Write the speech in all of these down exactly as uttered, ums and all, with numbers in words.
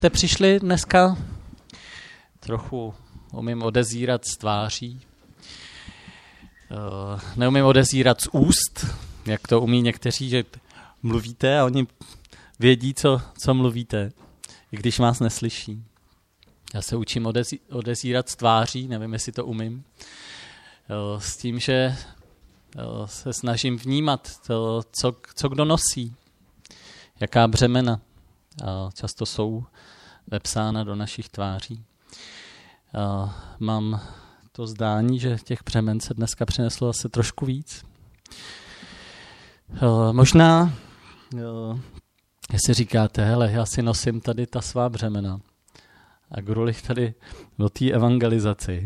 Jste přišli dneska? Trochu umím odezírat z tváří. Neumím odezírat z úst, jak to umí někteří, že mluvíte a oni vědí, co, co mluvíte, i když vás neslyší. Já se učím odezí, odezírat z tváří, nevím, jestli to umím, s tím, že se snažím vnímat, to, co, co kdo nosí, jaká břemena často jsou vepsána do našich tváří. Mám to zdání, že těch břemen se dneska přineslo asi trošku víc. Možná, jestli říkáte, hele, já si nosím tady ta svá břemena a kvůli tady do té evangelizaci,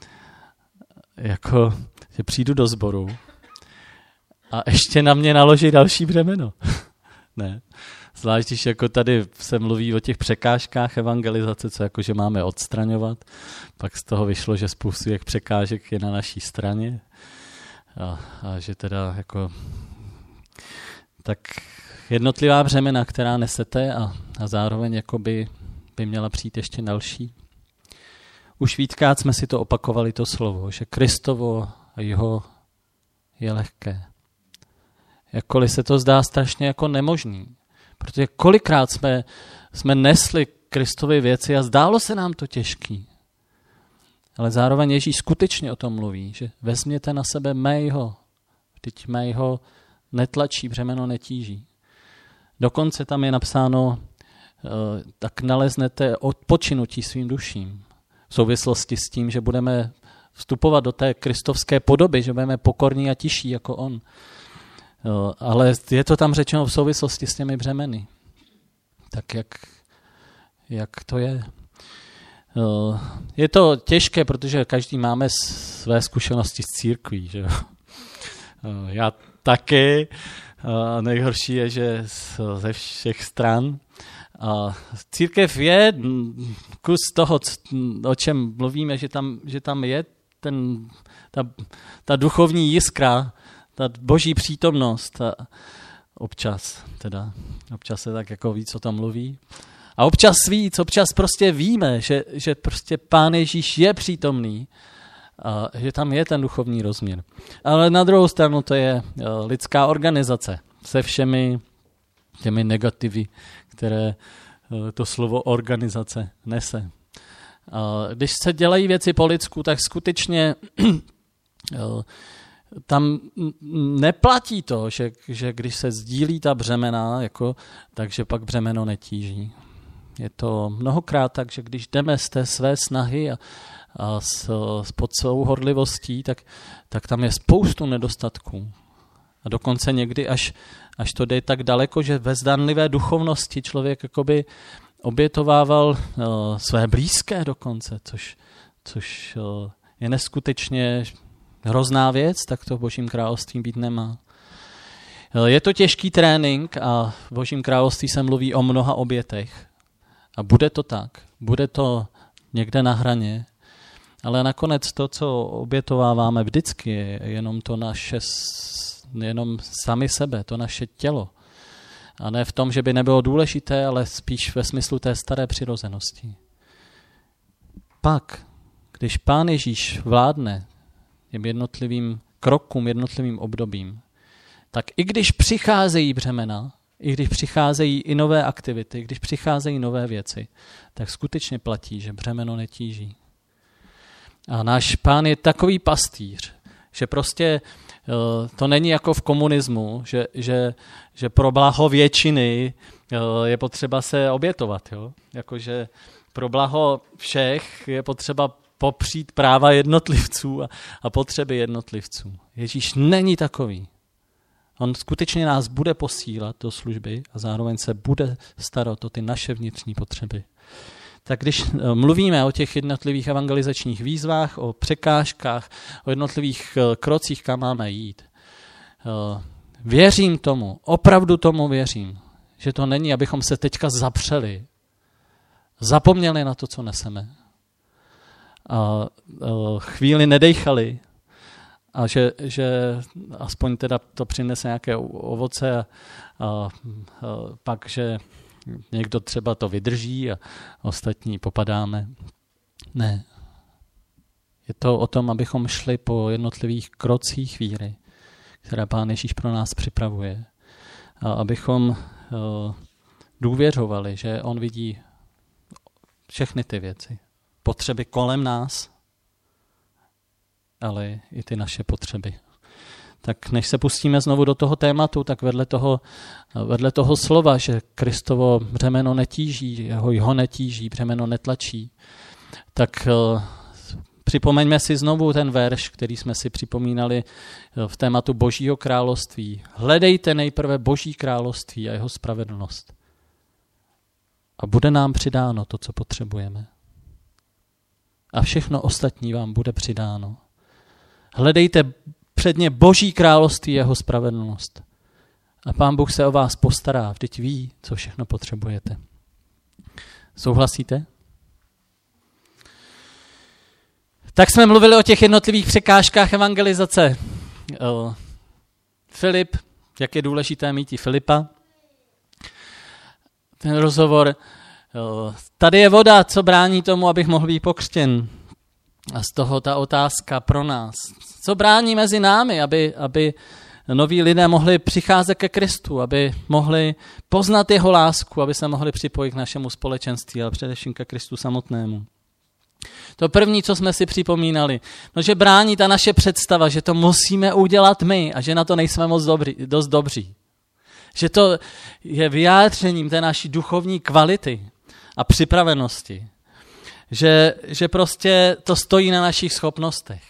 jako, že přijdu do sboru a ještě na mě naloží další břemeno. Ne. Zvlášť, když jako tady se mluví o těch překážkách evangelizace, co jako, že máme odstraňovat, pak z toho vyšlo, že spoustu těch překážek je na naší straně a, a že teda jako tak jednotlivá břemena, která nesete a, a zároveň jako by, by měla přijít ještě další. Už víckrát jsme si to opakovali, to slovo, že Kristovo a jeho je lehké. Jakkoliv se to zdá strašně jako nemožný. Protože kolikrát jsme, jsme nesli Kristovy věci a zdálo se nám to těžký. Ale zároveň Ježíš skutečně o tom mluví, že vezměte na sebe mého, vždyť mého netlačí, břemeno netíží. Dokonce tam je napsáno, tak naleznete odpočinutí svým duším. V souvislosti s tím, že budeme vstupovat do té kristovské podoby, že budeme pokorní a tiší jako on. Ale je to tam řečeno v souvislosti s těmi břemeny. Tak jak, jak to je? Je to těžké, protože každý máme své zkušenosti s církví. Že? Já taky. Nejhorší je, že ze všech stran. Církev je kus toho, o čem mluvíme, že tam, že tam je ten, ta, ta duchovní jiskra, ta boží přítomnost a občas, teda, občas se tak jako víc o tom mluví. A občas víc, občas prostě víme, že, že prostě Pán Ježíš je přítomný a že tam je ten duchovní rozměr. Ale na druhou stranu to je lidská organizace se všemi těmi negativy, které to slovo organizace nese. A když se dělají věci po lidsku, tak skutečně tam neplatí to, že, že když se sdílí ta břemena, jako, takže pak břemeno netíží. Je to mnohokrát tak, že když jdeme z té své snahy a, a s, s pod svou horlivostí, tak, tak tam je spoustu nedostatků. A dokonce někdy až, až to jde tak daleko, že ve zdanlivé duchovnosti člověk jakoby obětovával uh, své blízké dokonce, což, což uh, je neskutečně hrozná věc, tak to v Božím království být nemá. Je to těžký trénink a v Božím království se mluví o mnoha obětech. A bude to tak. Bude to někde na hraně. Ale nakonec to, co obětováváme vždycky, je jenom to naše, jenom sami sebe, to naše tělo. A ne v tom, že by nebylo důležité, ale spíš ve smyslu té staré přirozenosti. Pak, když Pán Ježíš vládne těm jednotlivým krokům, jednotlivým obdobím, tak i když přicházejí břemena, i když přicházejí i nové aktivity, když přicházejí nové věci, tak skutečně platí, že břemeno netíží. A náš Pán je takový pastýř, že prostě to není jako v komunismu, že, že, že pro blaho většiny je potřeba se obětovat. Jo? Jakože pro blaho všech je potřeba popřít práva jednotlivců a, a potřeby jednotlivců. Ježíš není takový. On skutečně nás bude posílat do služby a zároveň se bude starat o ty naše vnitřní potřeby. Tak když mluvíme o těch jednotlivých evangelizačních výzvách, o překážkách, o jednotlivých krocích, kam máme jít, věřím tomu, opravdu tomu věřím, že to není, abychom se teďka zapřeli, zapomněli na to, co neseme, a chvíli nedejchali a že, že aspoň teda to přinese nějaké ovoce a, a, a pak, že někdo třeba to vydrží a ostatní popadáme. Ne. Je to o tom, abychom šli po jednotlivých krocích víry, které Pán Ježíš pro nás připravuje. A abychom uh, důvěřovali, že on vidí všechny ty věci. Potřeby kolem nás, ale i ty naše potřeby. Tak než se pustíme znovu do toho tématu, tak vedle toho, vedle toho slova, že Kristovo břemeno netíží, jeho, jeho netíží, břemeno netlačí, tak uh, připomeňme si znovu ten verš, který jsme si připomínali v tématu Božího království. Hledejte nejprve Boží království a jeho spravedlnost. A bude nám přidáno to, co potřebujeme. A všechno ostatní vám bude přidáno. Hledejte předně Boží království, jeho spravedlnost. A Pán Bůh se o vás postará, vždyť ví, co všechno potřebujete. Souhlasíte? Tak jsme mluvili o těch jednotlivých překážkách evangelizace. Filip, jak je důležité mít i Filipa. Ten rozhovor. Tady je voda, co brání tomu, abych mohl být pokřtěn. A z toho ta otázka pro nás. Co brání mezi námi, aby, aby noví lidé mohli přicházet ke Kristu, aby mohli poznat jeho lásku, aby se mohli připojit k našemu společenství, ale především ke Kristu samotnému. To první, co jsme si připomínali, no, že brání ta naše představa, že to musíme udělat my a že na to nejsme moc dobrý, dost dobří. Že to je vyjádřením té naší duchovní kvality a připravenosti. Že, že prostě to stojí na našich schopnostech.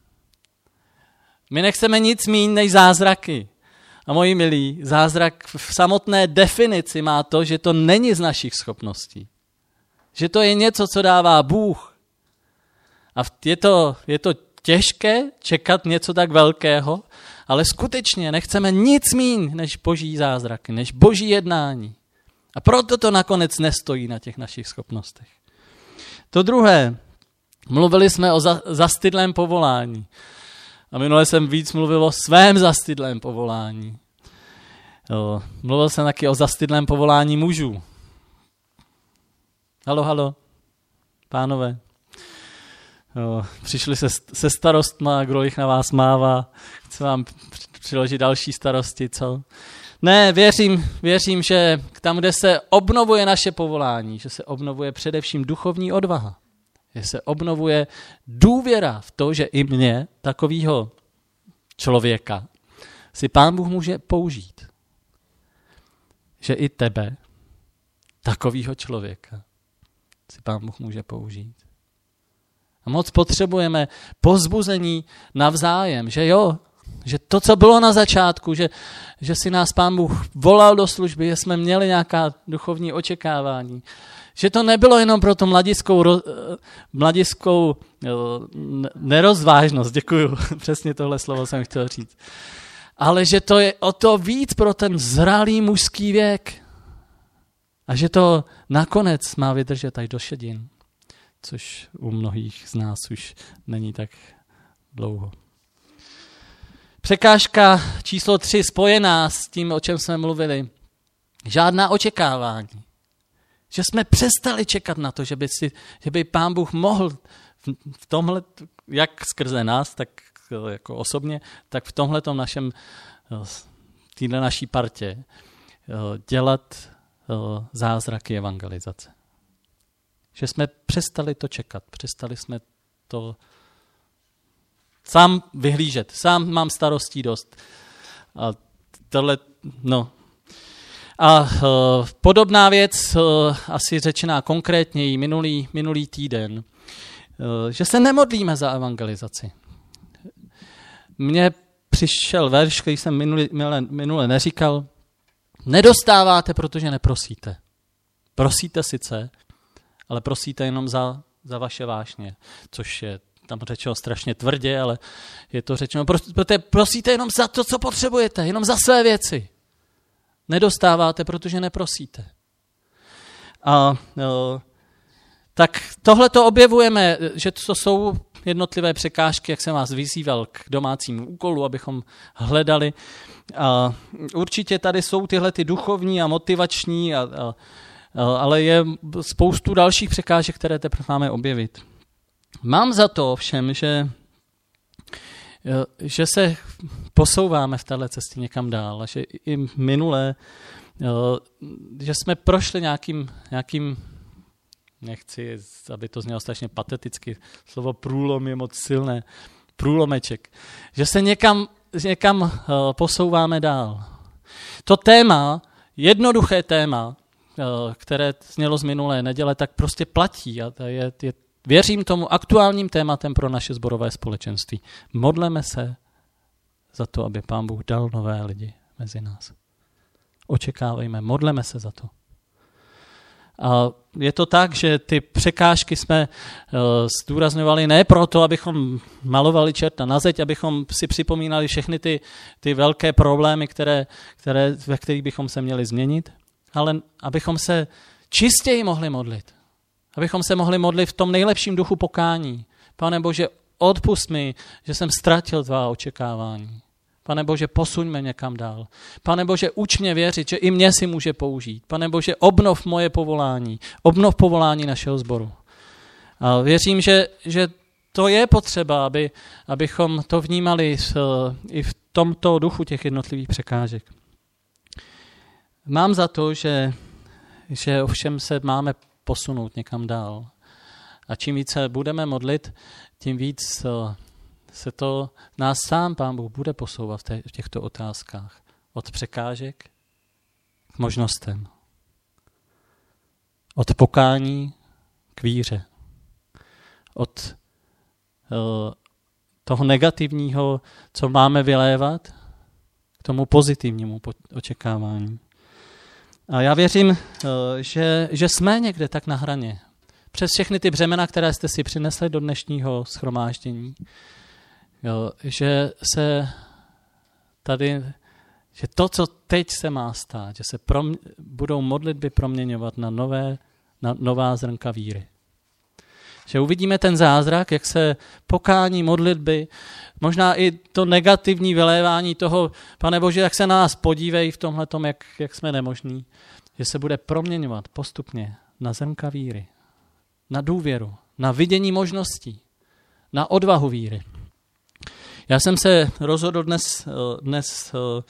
My nechceme nic méně než zázraky. A moji milí, zázrak v samotné definici má to, že to není z našich schopností. Že to je něco, co dává Bůh. A je to, je to těžké čekat něco tak velkého, ale skutečně nechceme nic míň než boží zázraky, než boží jednání. A proto to nakonec nestojí na těch našich schopnostech. To druhé, mluvili jsme o za, zastydlém povolání. A minule jsem víc mluvil o svém zastydlém povolání. Jo, mluvil jsem taky o zastydlém povolání mužů. Halo, halo, pánové. Jo, přišli se, se starostma, kdo jich na vás mává, chce vám přiložit další starosti, co? Ne, věřím, věřím, že tam, kde se obnovuje naše povolání, že se obnovuje především duchovní odvaha, že se obnovuje důvěra v to, že i mě, takovýho člověka, si Pán Bůh může použít. Že i tebe, takovýho člověka, si Pán Bůh může použít. A moc potřebujeme povzbuzení navzájem, že jo, že to, co bylo na začátku, že, že si nás Pán Bůh volal do služby, že jsme měli nějaká duchovní očekávání, že to nebylo jenom pro to mladiskou, mladiskou nerozvážnost, děkuju, přesně tohle slovo jsem chtěl říct, ale že to je o to víc pro ten zralý mužský věk a že to nakonec má vydržet až do šedin, což u mnohých z nás už není tak dlouho. Překážka číslo tři spojená s tím, o čem jsme mluvili. Žádná očekávání. Že jsme přestali čekat na to, že by, si, že by Pán Bůh mohl v tomhle, jak skrze nás, tak jako osobně, tak v tomhletom našem, téhle naší partě dělat zázraky evangelizace. Že jsme přestali to čekat, přestali jsme to sám vyhlížet, sám mám starostí dost. A tohle, no. A uh, podobná věc, uh, asi řečená konkrétněji minulý, minulý týden, uh, že se nemodlíme za evangelizaci. Mně přišel verš, který jsem minule, minule, minule neříkal, nedostáváte, protože neprosíte. Prosíte sice, ale prosíte jenom za, za vaše vášně, což je tam řečeno strašně tvrdě, ale je to řečeno, protože prosíte jenom za to, co potřebujete, jenom za své věci. Nedostáváte, protože neprosíte. A jo, tak tohle to objevujeme, že to jsou jednotlivé překážky, jak jsem vás vyzýval k domácímu úkolu, abychom hledali. A určitě tady jsou tyhle ty duchovní a motivační a, a, ale je spoustu dalších překážek, které teprve máme objevit. Mám za to všem, že, že se posouváme v této cestě někam dál a že i minule, že jsme prošli nějakým, nějakým nechci, aby to znělo strašně pateticky, slovo průlom je moc silné, průlomeček, že se někam, někam posouváme dál. To téma, jednoduché téma, které znělo z minulé neděle, tak prostě platí a je, je, věřím tomu aktuálním tématem pro naše sborové společenství. Modleme se za to, aby Pán Bůh dal nové lidi mezi nás. Očekávejme, modleme se za to. A je to tak, že ty překážky jsme uh, zdůrazňovali ne proto, abychom malovali čerta na zeď, abychom si připomínali všechny ty, ty velké problémy, které, které, ve kterých bychom se měli změnit, ale abychom se čistěji mohli modlit. Abychom se mohli modlit v tom nejlepším duchu pokání. Pane Bože, odpusť mi, že jsem ztratil tvá očekávání. Pane Bože, posuňme někam dál. Pane Bože, uč mě věřit, že i mě si může použít. Pane Bože, obnov moje povolání. Obnov povolání našeho sboru. A věřím, že, že to je potřeba, aby, abychom to vnímali v, i v tomto duchu těch jednotlivých překážek. Mám za to, že, že ovšem se máme posunout někam dál. A čím více budeme modlit, tím víc se to nás sám Pán Bůh bude posouvat v, té, v těchto otázkách. Od překážek k možnostem. Od pokání k víře. Od uh, toho negativního, co máme vylévat, k tomu pozitivnímu očekávání. A já věřím, uh, že, že jsme někde tak na hraně. Přes všechny ty břemena, které jste si přinesli do dnešního shromáždění, jo, že se tady, že to, co teď se má stát, že se prom, budou modlitby proměňovat na, nové, na nová zrnka víry. Že uvidíme ten zázrak, jak se pokání, modlitby, možná i to negativní vylévání toho, Pane Bože, jak se na nás podívej v tomhletom, jak, jak jsme nemožní, že se bude proměňovat postupně na zrnka víry, na důvěru, na vidění možností, na odvahu víry. Já jsem se rozhodl dnes, dnes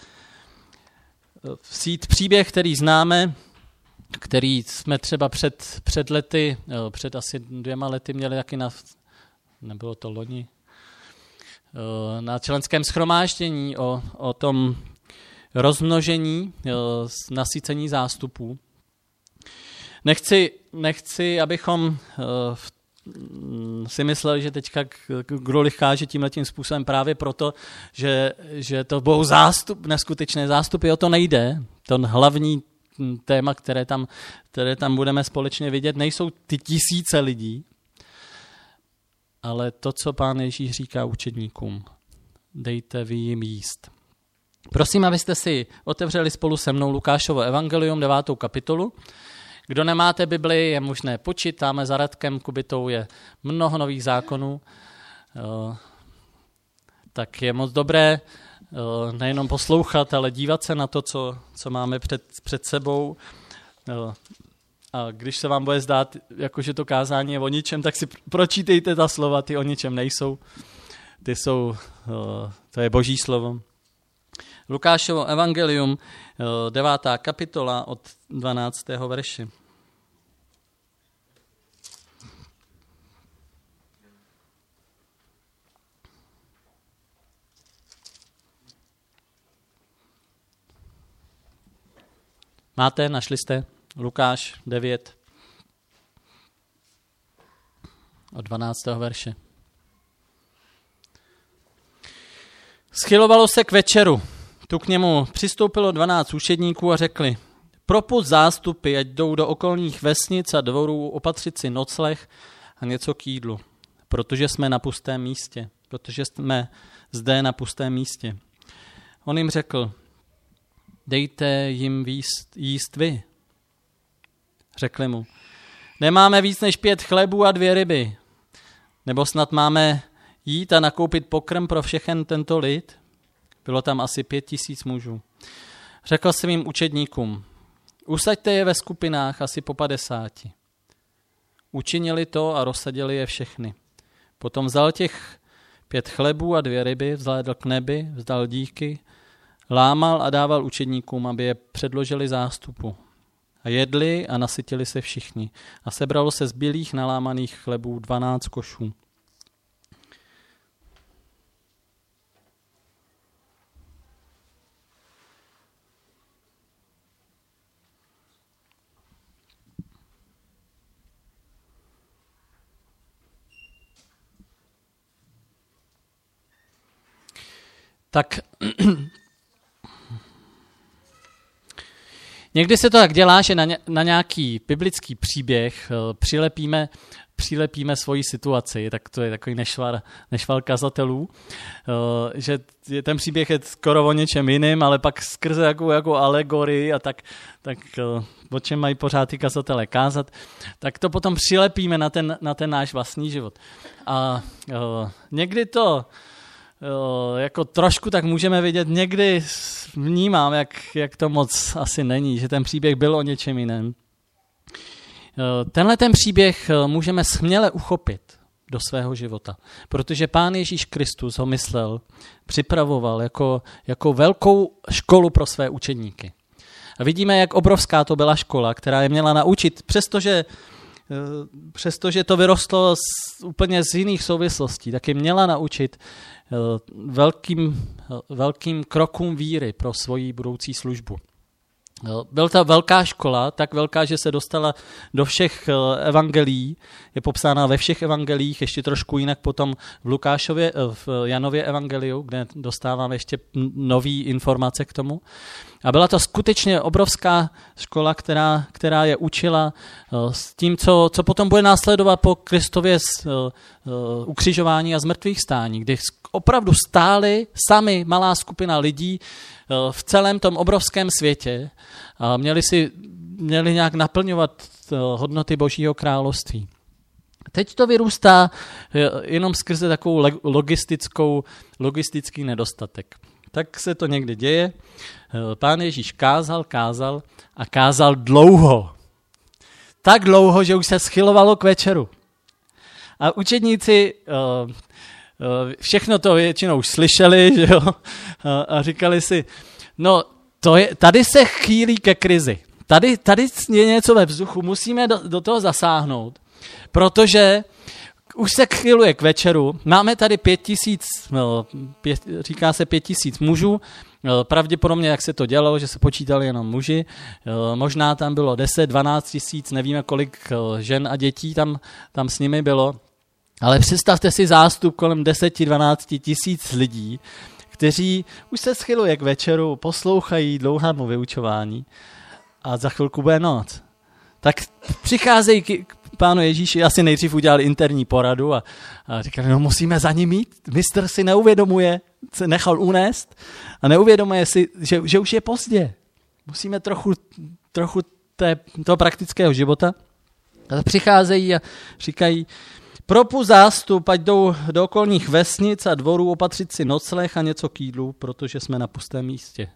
vzít příběh, který známe, který jsme třeba před, před lety, před asi dvěma lety měli taky na, nebylo to loni, na členském shromáždění o, o tom rozmnožení, nasycení zástupů. Nechci, nechci abychom v si mysleli, že teďka Grolich káže tímhletím způsobem právě proto, že, že to budou zástup, neskutečné zástupy, o to nejde. To hlavní téma, které tam, které tam budeme společně vidět, nejsou ty tisíce lidí, ale to, co Pán Ježíš říká učedníkům. Dejte vy jim jíst. Prosím, abyste si otevřeli spolu se mnou Lukášovo evangelium, devátou kapitolu. Kdo nemáte Bibli, je možné počít, tamhle za Radkem Kubitou je mnoho nových zákonů, tak je moc dobré nejenom poslouchat, ale dívat se na to, co, co máme před, před sebou. A když se vám bude zdát, jakože to kázání je o ničem, tak si pročítejte ta slova, ty o ničem nejsou. Ty jsou, to je Boží slovo. Lukášovo evangelium, devátá kapitola od dvanáctého verše. Máte, našli jste? Lukáš devět od dvanáctého verše. Schylovalo se k večeru. Tu k němu přistoupilo dvanáct učedníků a řekli, propusť zástupy, ať jdou do okolních vesnic a dvorů opatřit si nocleh a něco k jídlu, protože jsme na pustém místě, protože jsme zde na pustém místě. On jim řekl, dejte jim jíst, jíst vy. Řekli mu, nemáme víc než pět chlebů a dvě ryby, nebo snad máme jít a nakoupit pokrm pro všechen tento lid? Bylo tam asi pět tisíc mužů. Řekl jsem jim učedníkům, Usaďte je ve skupinách asi po padesáti. Učinili to a rozsadili je všechny. Potom vzal těch pět chlebů a dvě ryby, vzhlédl k nebi, vzdal díky, lámal a dával učedníkům, aby je předložili zástupu. A jedli a nasytili se všichni. A sebralo se z bílých nalámaných chlebů dvanáct košů. Tak někdy se to tak dělá, že na, ně, na nějaký biblický příběh uh, přilepíme, přilepíme svoji situaci, tak to je takový nešvar, nešvar kazatelů, uh, že ten příběh je skoro o něčem jiným, ale pak skrze jako, jako alegorii a tak, tak uh, o čem mají pořád ty kazatelé kázat, tak to potom přilepíme na ten, na ten náš vlastní život. A uh, někdy to jako trošku tak můžeme vidět, někdy vnímám, jak, jak to moc asi není, že ten příběh byl o něčem jiném. Tenhle ten příběh můžeme směle uchopit do svého života, protože Pán Ježíš Kristus ho myslel, připravoval jako, jako velkou školu pro své učedníky. A vidíme, jak obrovská to byla škola, která je měla naučit, přestože přestože to vyrostlo z, úplně z jiných souvislostí, tak je měla naučit velkým, velkým krokům víry pro svoji budoucí službu. Byla ta velká škola, tak velká, že se dostala do všech evangelií, je popsána ve všech evangelích, ještě trošku jinak potom v Lukášově, v Janově evangeliu, kde dostáváme ještě nový informace k tomu. A byla to skutečně obrovská škola, která, která je učila s tím, co, co potom bude následovat po Kristově ukřižování a zmrtvých stání, kdy opravdu stáli sami malá skupina lidí v celém tom obrovském světě a měli, si, měli nějak naplňovat hodnoty Božího království. Teď to vyrůstá jenom skrze takovou logistickou, logistický nedostatek. Tak se to někdy děje. Pán Ježíš kázal, kázal a kázal dlouho. Tak dlouho, že už se schylovalo k večeru. A učedníci všechno to většinou už slyšeli, že jo? A říkali si, no to je, tady se chýlí ke krizi. Tady, tady je něco ve vzduchu, musíme do, do toho zasáhnout, protože už se chyluje k večeru. Máme tady pět tisíc, pět, říká se pět tisíc mužů, pravděpodobně, jak se to dělalo, že se počítali jenom muži, možná tam bylo deset, dvanáct tisíc, nevíme, kolik žen a dětí tam, tam s nimi bylo, ale představte si zástup kolem deset dvanáct tisíc lidí, kteří už se schyluje k večeru, poslouchají dlouhému vyučování a za chvilku bude noc. Tak přicházejí k Pánu Ježíši, asi nejdřív udělali interní poradu a, a říkali, no musíme za ním jít, mistr si neuvědomuje, se nechal unést a neuvědomuje si, že, že už je pozdě. Musíme trochu, trochu té, toho praktického života. A přicházejí a říkají, propust zástup, ať jdou do okolních vesnic a dvorů opatřit si nocleh a něco k jídlu, protože jsme na pustém místě.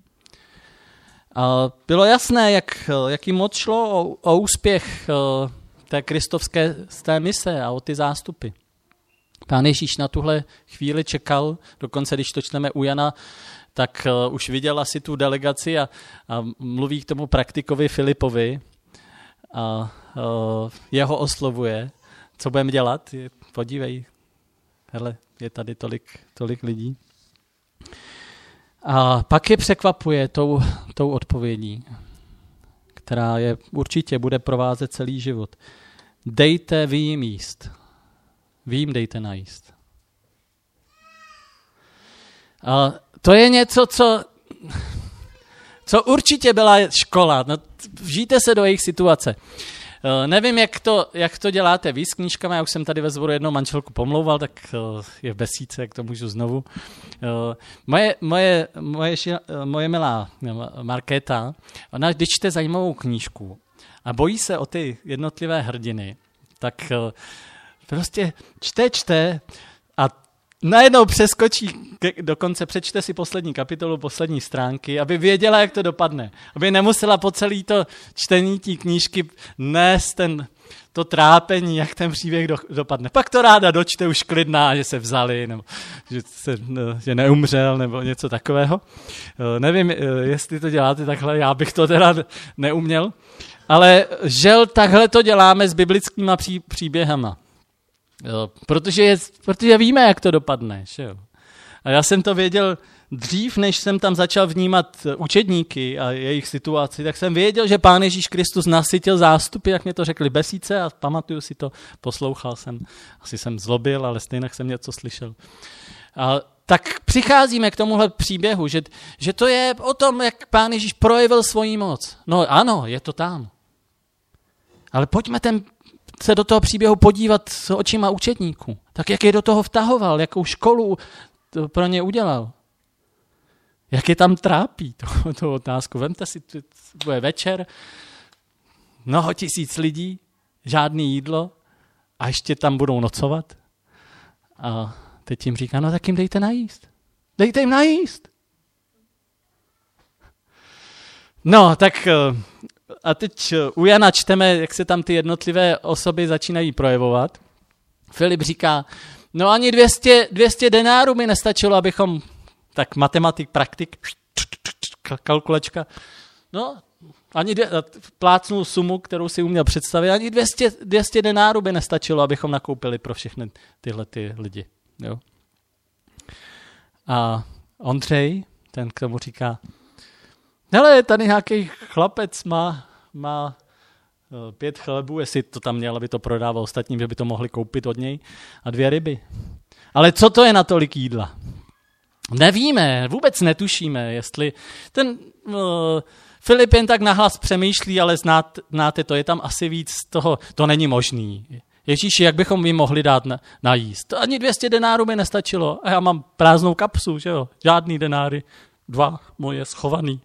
A bylo jasné, jak, jaký moc šlo o, o úspěch té kristovské z té mise a o ty zástupy. Pán Ježíš na tuhle chvíli čekal, dokonce když to čteme u Jana, tak uh, už viděl asi tu delegaci a, a mluví k tomu praktikovi Filipovi a uh, jeho oslovuje. Co budeme dělat? Podívej, hele, je tady tolik, tolik lidí. A pak je překvapuje tou, tou odpovědí, která je určitě bude provázet celý život. Dejte vy jim jíst. Vy jim dejte najíst. A to je něco, co, co určitě byla škola. No, vžijte se do jejich situace. Uh, nevím, jak to, jak to děláte vy s knížkami, já už jsem tady ve Zboru jednou manželku pomlouval, tak uh, je v besídce, jak to můžu znovu. Uh, moje, moje, moje, moje milá Markéta, ona když čte zajímavou knížku a bojí se o ty jednotlivé hrdiny, tak uh, prostě čte, čte a najednou přeskočí, dokonce přečte si poslední kapitolu, poslední stránky, aby věděla, jak to dopadne. Aby nemusela po celý to čtení té knížky nést ten, to trápení, jak ten příběh do, dopadne. Pak to ráda dočte už klidná, že se vzali, nebo že, se, že neumřel, nebo něco takového. Nevím, jestli to děláte takhle, já bych to teda neuměl. Ale žel takhle to děláme s biblickýma pří, příběhama. Jo, protože, je, protože víme, jak to dopadne. Že jo? A já jsem to věděl dřív, než jsem tam začal vnímat učedníky a jejich situaci, tak jsem věděl, že Pán Ježíš Kristus nasytil zástupy, jak mě to řekli besíce, a pamatuju si to, poslouchal jsem, asi jsem zlobil, ale stejně jsem něco slyšel. A tak přicházíme k tomuhle příběhu, že, že to je o tom, jak Pán Ježíš projevil svoji moc. No ano, je to tam. Ale pojďme ten se do toho příběhu podívat s očima učedníků. Tak jak je do toho vtahoval, jakou školu to pro ně udělal. Jak je tam trápí, to, to otázku. Vemte si, to bude večer, mnoho tisíc lidí, žádný jídlo a ještě tam budou nocovat. A teď jim říká, no tak jim dejte najíst. Dejte jim najíst. No, tak a teď u Jana čteme, jak se tam ty jednotlivé osoby začínají projevovat. Filip říká, no ani dvě stě denárů mi nestačilo, abychom, tak matematik, praktik, kalkulačka, no ani dvě, plácnul sumu, kterou si uměl představit, ani dvě stě denárů by nestačilo, abychom nakoupili pro všechny tyhle ty lidi. Jo. A Ondřej, ten k tomu říká, hele, tady nějaký chlapec má, má pět chlebů, jestli to tam měl, aby to prodával ostatním, že by to mohli koupit od něj, a dvě ryby. Ale co to je na tolik jídla? Nevíme, vůbec netušíme, jestli ten uh, Filip jen tak nahlas přemýšlí, ale znáte, znáte to, je tam asi víc toho, to není možný. Ježíši, jak bychom jim mohli dát na, najíst? Ani dvě stě denárů mi nestačilo a já mám prázdnou kapsu, že jo, žádný denáry, dva moje schovaný.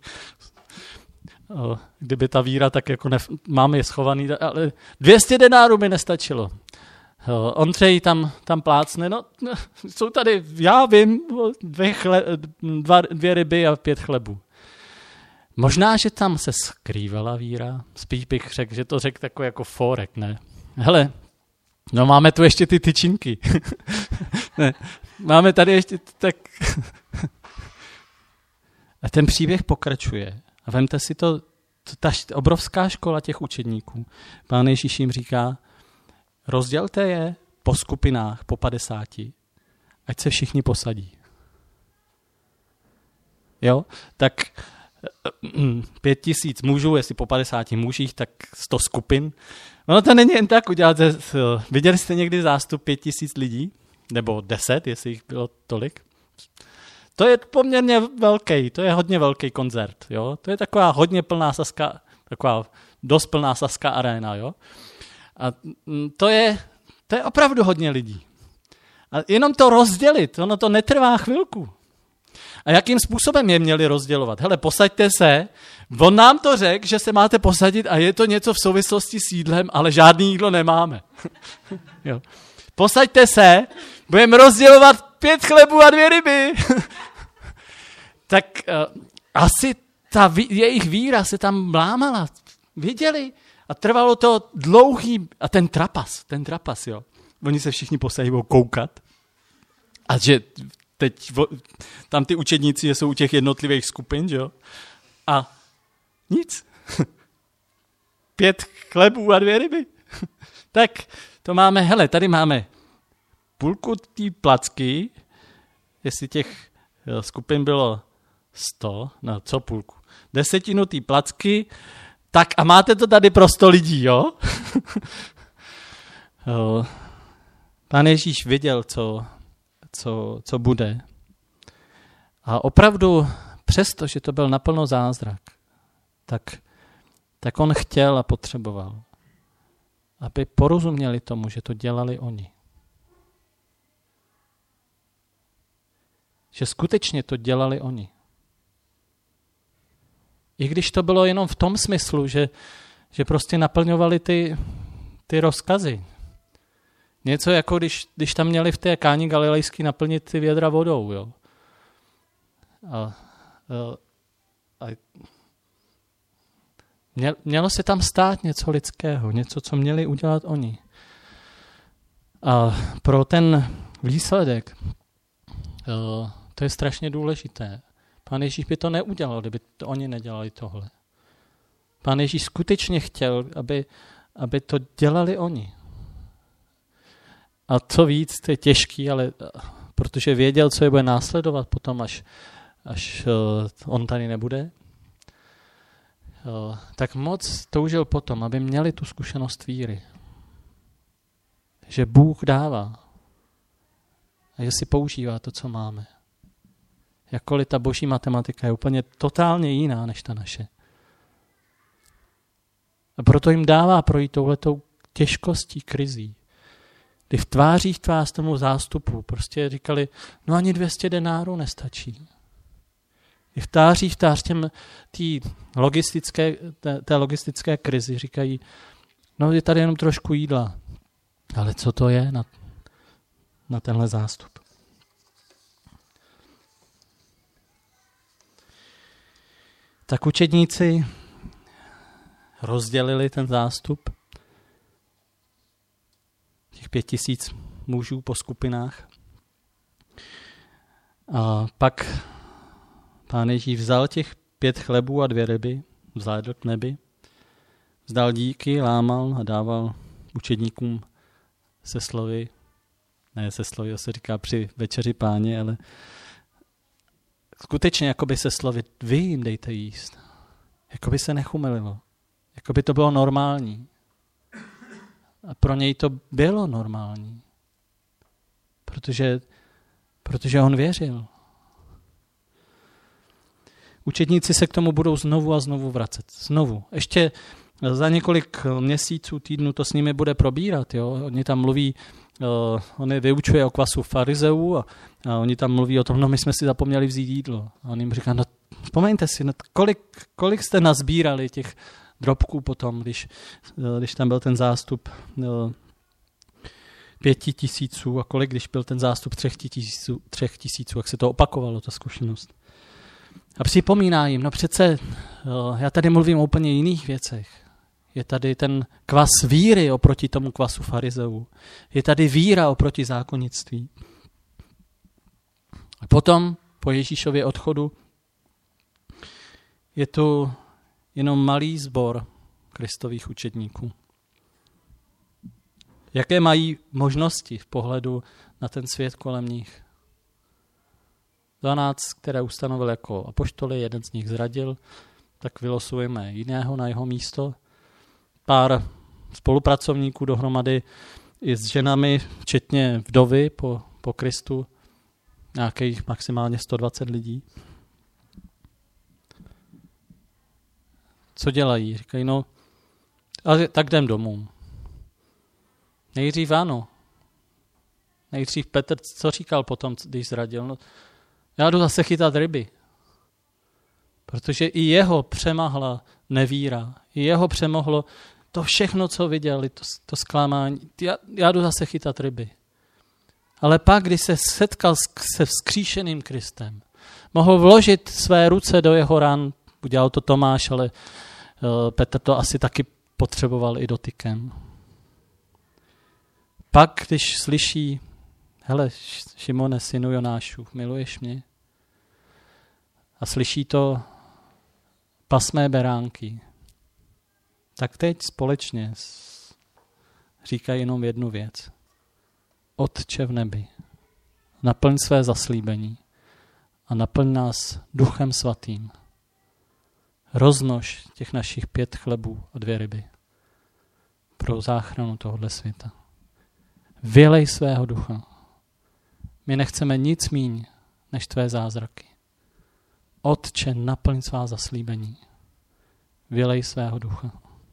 Kdyby ta víra, tak jako ne, máme je schovaný, ale dvě stě denárů mi nestačilo. Ondřej tam, tam plácne, no, jsou tady, já vím, dvě, chle, dva, dvě ryby a pět chlebů. Možná, že tam se skrývala víra, spíš bych řekl, že to řekl takový jako fórek, ne? Hele, no máme tu ještě ty tyčinky. Ne, máme tady ještě, tak... A ten příběh pokračuje. A vemte si to, ta obrovská škola těch učedníků. Pán Ježíš jim říká, rozdělte je po skupinách, po padesáti, ať se všichni posadí. Jo? Tak pět tisíc mužů, jestli po padesáti mužích, tak sto skupin. Ono to není jen tak udělat. Viděli jste někdy zástup pět tisíc lidí? Nebo deset, jestli jich bylo tolik? To je poměrně velký, to je hodně velký koncert, jo. To je taková hodně plná Saska, taková dost plná Saska arena, jo. A to je, to je opravdu hodně lidí. A jenom to rozdělit, ono to netrvá chvilku. A jakým způsobem je měli rozdělovat? Hele, posaďte se, on nám to řekl, že se máte posadit a je to něco v souvislosti s jídlem, ale žádný jídlo nemáme. Jo. Posaďte se, budeme rozdělovat pět chlebů a dvě ryby. Tak uh, asi ta ví, jejich víra se tam lámala. Viděli? A trvalo to dlouhý, a ten trapas, ten trapas, jo. Oni se všichni posadí, budou koukat. A že teď tam ty učedníci jsou u těch jednotlivých skupin, že jo. A nic. Pět chlebů a dvě ryby. Tak to máme, hele, tady máme půlku té placky, jestli těch skupin bylo sto, no co půlku, desetinu té placky, tak a máte to tady pro sto lidí, jo? Pán Ježíš viděl, co, co, co bude. A opravdu, přesto, že to byl naplno zázrak, tak, tak on chtěl a potřeboval, aby porozuměli tomu, že to dělali oni. Že skutečně to dělali oni. I když to bylo jenom v tom smyslu, že, že prostě naplňovali ty, ty rozkazy. Něco jako když, když tam měli v té káni galilejský naplnit ty vědra vodou. Jo. A, a, a mělo se tam stát něco lidského, něco, co měli udělat oni. A pro ten výsledek to je strašně důležité. Pán Ježíš by to neudělal, kdyby to oni nedělali tohle. Pán Ježíš skutečně chtěl, aby, aby to dělali oni. A co víc, to je těžký, ale protože věděl, co je bude následovat potom, až, až on tady nebude, tak moc toužil potom, aby měli tu zkušenost víry. Že Bůh dává a že si používá to, co máme. Jakkoliv ta boží matematika je úplně totálně jiná než ta naše. A proto jim dává projít touhletou těžkostí, krizí. Kdy v tvářích tvář tomu zástupu prostě říkali, no ani dvě stě denárů nestačí. I v tvářích tvář těm tý logistické, té, té logistické krizi říkají, no je tady jenom trošku jídla. Ale co to je na, na tenhle zástup? Tak učedníci rozdělili ten zástup, těch pět tisíc mužů po skupinách. A pak Pán Ježíš vzal těch pět chlebů a dvě ryby, vzhlédl k nebi, vzdal díky, lámal a dával učedníkům se slovy, ne se slovy, to se říká při večeři Páně, ale skutečně jakoby se slovy, vy jim dejte jíst. Jakoby se nechumelilo. Jakoby to bylo normální. A pro něj to bylo normální. Protože, protože on věřil. Učedníci se k tomu budou znovu a znovu vracet. Znovu. Ještě za několik měsíců, týdnů to s nimi bude probírat. Jo? Oni tam mluví, uh, on je vyučuje o kvasu farizeů a, a oni tam mluví o tom, no my jsme si zapomněli vzít jídlo. A on jim říká, no vzpomeňte si, no, kolik, kolik jste nazbírali těch drobků potom, když, když tam byl ten zástup uh, pěti tisíců a kolik, když byl ten zástup třech tisíců, třech tisíců, jak se to opakovalo, ta zkušenost. A připomíná jim, no přece uh, já tady mluvím o úplně jiných věcech. Je tady ten kvas víry oproti tomu kvasu farizeů. Je tady víra oproti zákonnictví. A potom, po Ježíšově odchodu, je tu jenom malý sbor Kristových učedníků. Jaké mají možnosti v pohledu na ten svět kolem nich? dvanáct, které ustanovil jako apoštoly, jeden z nich zradil, tak vylosujeme jiného na jeho místo. Pár spolupracovníků dohromady i s ženami, včetně vdovy po, po Kristu, nějakých maximálně sto dvacet lidí. Co dělají? Říkají, no, ale tak jdem domů. Nejdřív ano. Nejdřív Petr, co říkal potom, když zradil? No, já jdu zase chytat ryby. Protože i jeho přemahla nevíra. I jeho přemohlo to všechno, co viděli, to, to zklamání. Já, já jdu zase chytat ryby. Ale pak, když se setkal se vzkříšeným Kristem, mohl vložit své ruce do jeho ran, udělal to Tomáš, ale uh, Petr to asi taky potřeboval i dotykem. Pak, když slyší, hele, Šimone, synu Jonášův, miluješ mě? A slyší to pasmé beránky. Tak teď společně říkají jenom jednu věc. Otče v nebi, naplň své zaslíbení a naplň nás Duchem Svatým. Roznož těch našich pět chlebů a dvě ryby pro záchranu tohohle světa. Vylej svého ducha. My nechceme nic míň než tvé zázraky. Otče, naplň svá zaslíbení. Vylej svého ducha.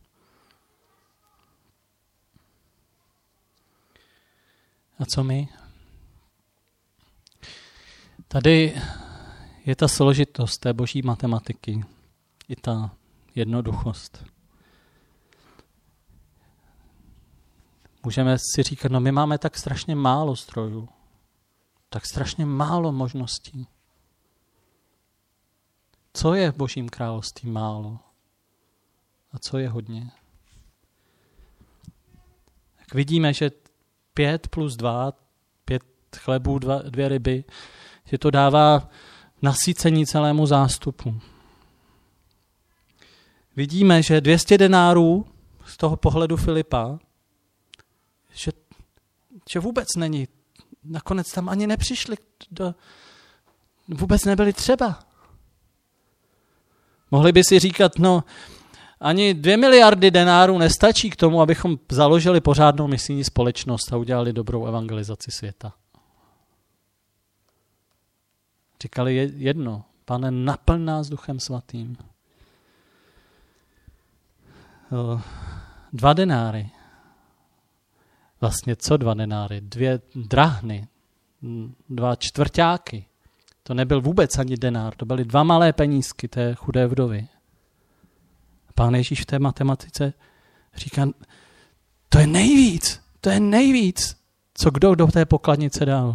A co my? Tady je ta složitost té boží matematiky, i ta jednoduchost. Můžeme si říkat, no my máme tak strašně málo zdrojů, tak strašně málo možností. Co je v Božím království málo? A co je hodně? Tak vidíme, že pět plus dva, pět chlebů, dva, dvě ryby, že to dává nasycení celému zástupu. Vidíme, že dvě stě denárů z toho pohledu Filipa, že, že vůbec není. Nakonec tam ani nepřišli, do, vůbec nebyli třeba. Mohli by si říkat, no ani dvě miliardy denárů nestačí k tomu, abychom založili pořádnou misijní společnost a udělali dobrou evangelizaci světa. Říkali jedno, Pane, naplň nás Duchem Svatým. Dva denáry. Vlastně co dva denáry? Dvě drahny, dva čtvrťáky. To nebyl vůbec ani denár, to byly dva malé penízky té chudé vdovy. Pán Ježíš v té matematice říká, to je nejvíc, to je nejvíc, co kdo do té pokladnice dal.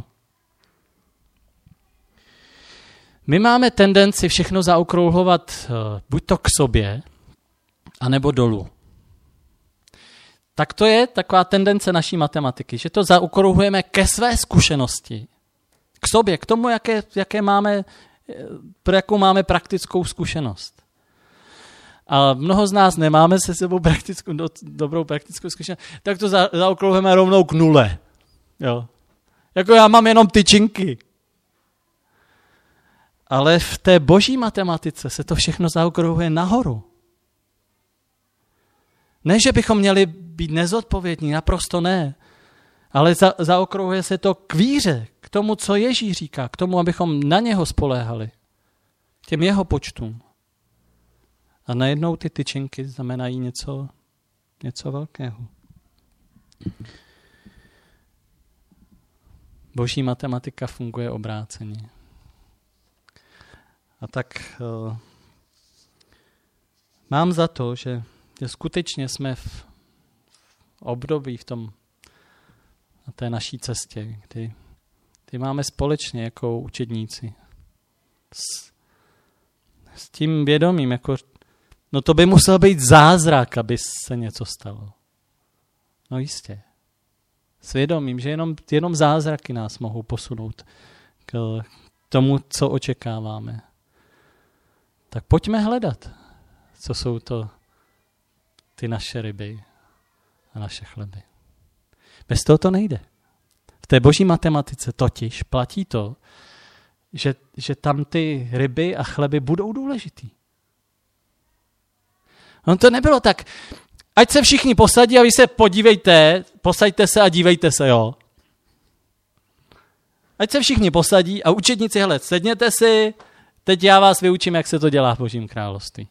My máme tendenci všechno zaokrouhlovat buď to k sobě, anebo dolů. Tak to je taková tendence naší matematiky, že to zaokrouhujeme ke své zkušenosti, k sobě, k tomu, jaké, jaké máme, pro jakou máme praktickou zkušenost. A mnoho z nás nemáme se sebou praktickou, do, dobrou praktickou zkušenost, tak to za, zaokrouhujeme rovnou k nule. Jo. Jako já mám jenom tyčinky. Ale v té boží matematice se to všechno zaokrouhuje nahoru. Ne, že bychom měli být nezodpovědní, naprosto ne. Ale za, zaokrouhuje se to k víře, k tomu, co Ježíš říká, k tomu, abychom na něho spoléhali, k těm jeho počtům. A najednou ty tyčinky znamenají něco, něco velkého. Boží matematika funguje obráceně. A tak uh, mám za to, že, že skutečně jsme v, v období v tom, na té naší cestě, kdy, kdy máme společně jako učedníci s, s tím vědomím, jako no to by musel být zázrak, aby se něco stalo. No jistě. Svědomím, že jenom, jenom zázraky nás mohou posunout k tomu, co očekáváme. Tak pojďme hledat, co jsou to ty naše ryby a naše chleby. Bez toho to nejde. V té boží matematice totiž platí to, že, že tam ty ryby a chleby budou důležitý. No to nebylo tak, ať se všichni posadí a vy se podívejte, posaďte se a dívejte se, jo. Ať se všichni posadí a učedníci, hele, sedněte si, teď já vás vyučím, jak se to dělá v Božím království.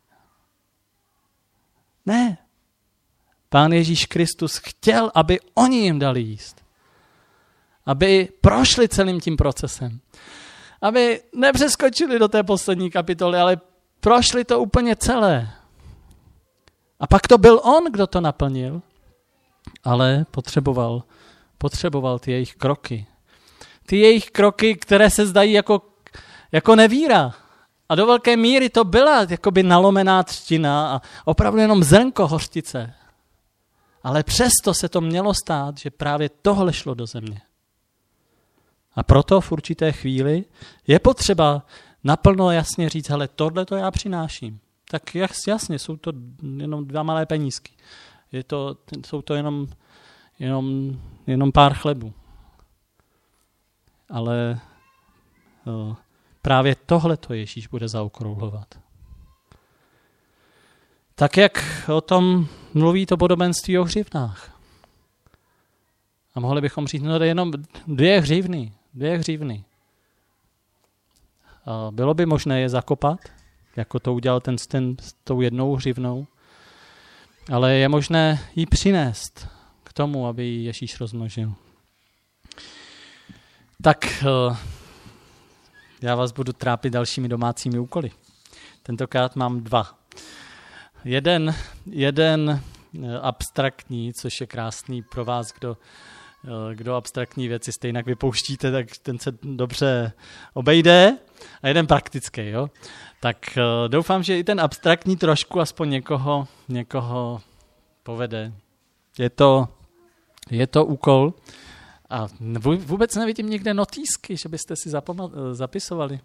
Ne. Pán Ježíš Kristus chtěl, aby oni jim dali jíst. Aby prošli celým tím procesem. Aby nepřeskočili do té poslední kapitoly, ale prošli to úplně celé. A pak to byl on, kdo to naplnil, ale potřeboval, potřeboval ty jejich kroky. Ty jejich kroky, které se zdají jako, jako nevíra. A do velké míry to byla jakoby nalomená třtina a opravdu jenom zrnko hořtice. Ale přesto se to mělo stát, že právě tohle šlo do země. A proto v určité chvíli je potřeba naplno jasně říct, hele, tohle to já přináším. Tak jasně, jsou to jenom dva malé penízky. Je to, jsou to jenom, jenom, jenom pár chlebů. Ale o, právě tohle to Ježíš bude zaokrouhlovat. Tak jak o tom mluví to podobenství o hřivnách. A mohli bychom říct, no to je jenom dvě hřivny, dvě hřivny. A bylo by možné je zakopat, jako to udělal ten, ten s tou jednou hřivnou, ale je možné ji přinést k tomu, aby ji Ježíš rozmnožil. Tak já vás budu trápit dalšími domácími úkoly. Tentokrát mám dva. Jeden, jeden abstraktní, což je krásný pro vás, kdo, kdo abstraktní věci stejně vypouštíte, tak ten se dobře obejde. A jeden praktický, jo. Tak doufám, že i ten abstraktní trošku aspoň někoho, někoho povede. Je to, je to úkol. A vůbec nevidím nikde notýsky, že byste si zapoma- zapisovali.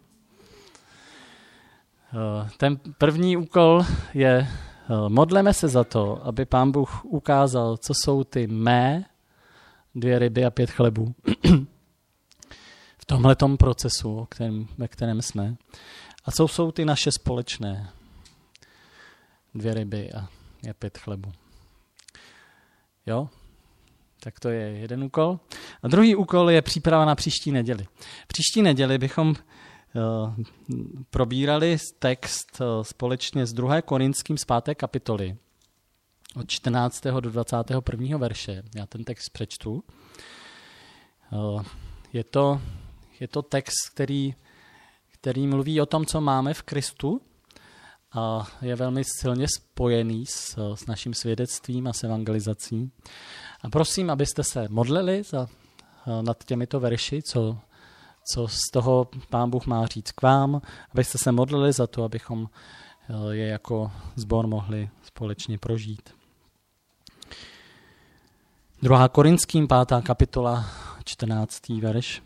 Ten první úkol je, modleme se za to, aby Pán Bůh ukázal, co jsou ty mé dvě ryby a pět chlebů v tomhletom procesu, o kterém, ve kterém jsme. A co jsou ty naše společné dvě ryby a pět chlebů. Jo? Tak to je jeden úkol. A druhý úkol je příprava na příští neděli. Příští neděli bychom uh, probírali text uh, společně s druhým Korinským z páté kapitoly od čtrnáctého do dvacátého prvního verše. Já ten text přečtu. Uh, je to, je to text, který, který mluví o tom, co máme v Kristu a je velmi silně spojený s, s naším svědectvím a s evangelizací. A prosím, abyste se modlili za, nad těmito verši, co, co z toho Pán Bůh má říct k vám, abyste se modlili za to, abychom je jako sbor mohli společně prožít. druhá Korinským, pátá kapitola, čtrnáctý verš.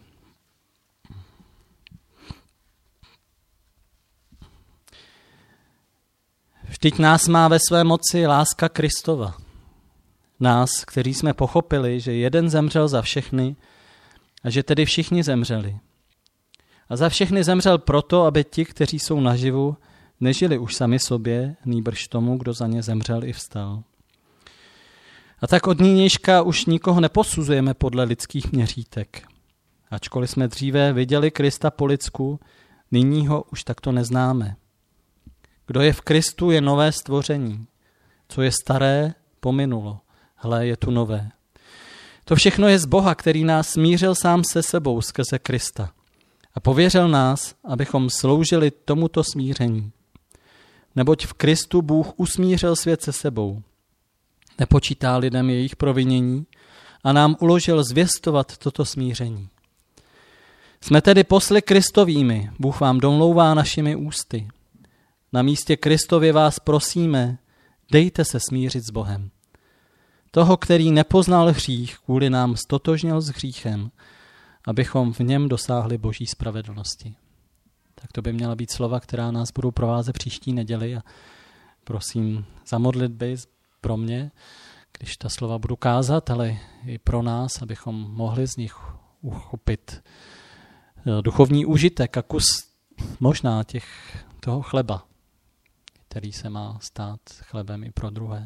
Vždyť nás má ve své moci láska Kristova. Nás, kteří jsme pochopili, že jeden zemřel za všechny a že tedy všichni zemřeli. A za všechny zemřel proto, aby ti, kteří jsou naživu, nežili už sami sobě, nýbrž tomu, kdo za ně zemřel i vstal. A tak od nynějška už nikoho neposuzujeme podle lidských měřítek. Ačkoliv jsme dříve viděli Krista po lidsku, nyní ho už takto neznáme. Kdo je v Kristu, je nové stvoření. Co je staré, pominulo. Hle, je tu nové. To všechno je z Boha, který nás smířil sám se sebou skrze Krista a pověřil nás, abychom sloužili tomuto smíření. Neboť v Kristu Bůh usmířil svět se sebou. Nepočítá lidem jejich provinění a nám uložil zvěstovat toto smíření. Jsme tedy posly Kristovými, Bůh vám domlouvá našimi ústy. Na místě Kristově vás prosíme, dejte se smířit s Bohem. Toho, který nepoznal hřích, kvůli nám stotožnil s hříchem, abychom v něm dosáhli boží spravedlnosti. Tak to by měla být slova, která nás budou provázet příští neděli a prosím za modlitby pro mě, když ta slova budu kázat, ale i pro nás, abychom mohli z nich uchopit duchovní užitek a kus možná těch, toho chleba, který se má stát chlebem i pro druhé.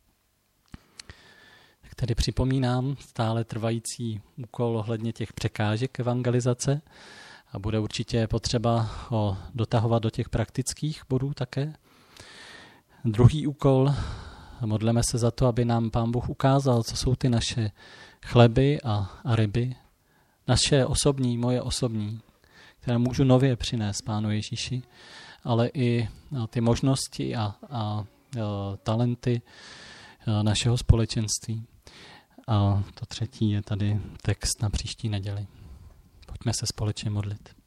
Tak tedy připomínám stále trvající úkol ohledně těch překážek evangelizace a bude určitě potřeba ho dotahovat do těch praktických bodů také. Druhý úkol, modleme se za to, aby nám Pán Bůh ukázal, co jsou ty naše chleby a, a ryby, naše osobní, moje osobní, které můžu nově přinést Pánu Ježíši, ale i ty možnosti a, a, a talenty našeho společenství. A to třetí je tady text na příští neděli. Pojďme se společně modlit.